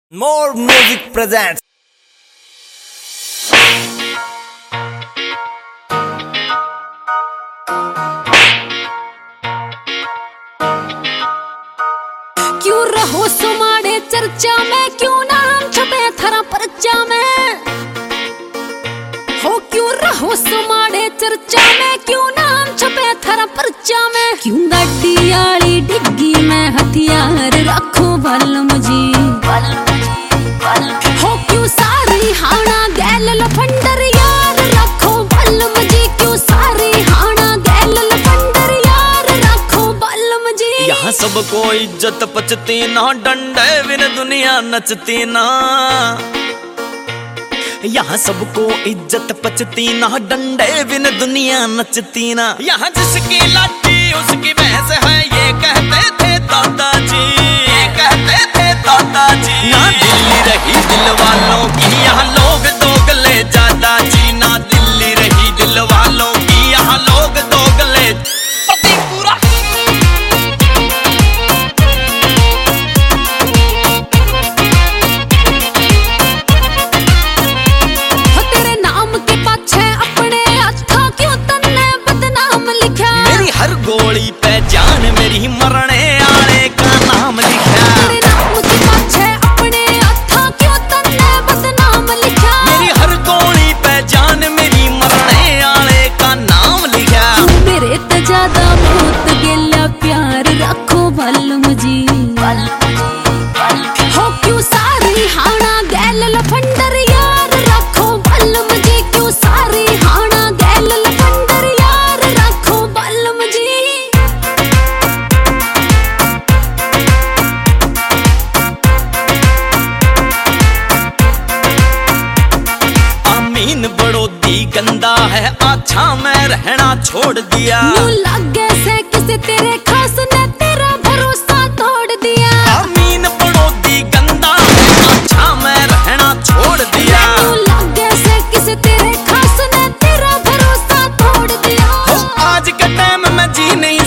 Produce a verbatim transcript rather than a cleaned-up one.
More Music presents. क्यों रहो सुमाड़े चर्चा में, क्यों नाम छपे थरा परचा में। हो क्यों रहो सुमाड़े चर्चा में, क्यों नाम छपे थरा परचा में। क्यों गाड़ी आली डिग्गी में हथियार रखो बल मुझी। हो क्यों सारी हाना गैल लफंडर यार रखो बल मुझी। क्यों सारी हाना गैल लफंडर यार रखो बल मुझी। यहाँ सबको इज्जत पचती ना, डंडे बिन दुनिया नचती ना। यहाँ सबको इज्जत पचती ना, डंडे बिन दुनिया नचती ना। यहाँ जिसकी लाठी उसकी भैंस है, ये कहते थे दादाजी, ये कहते थे दादाजी। ना दिल्ली रही दिल वालों की, यहाँ लोग दोगले ज्यादा जी। ना दिल्ली रही दिल वालों की, यहाँ लोग दोगले पूरा। हर गोली पे जान मेरी, मरने आले का नाम लिखा। तेरे नाम के पाछे अपने हथा क्यों तन्ने बदनाम लिखा। मेरी हर गोली पे जान मेरी, मरने आले का नाम लिखा। मेरे ते ज्यादा बहुत गेला प्यार रखो बल मुझी। हो क्यों सारी हाना गैल लफंडर यार रखो बल मुझी। क्यों सारी हाना गैल लफंडर यार रखो बल मुझी। बड़ोदी गंदा है, अच्छा मैं रहना छोड़ दिया। यूं लगे से किसी तेरे खास ने तेरा भरोसा तोड़ दिया। अमीन बड़ोदी गंदा है, अच्छा मैं रहना छोड़ दिया। यूं लगे से किसी तेरे खास ने तेरा भरोसा तोड़ दिया। हो आज के टाइम में जी नहीं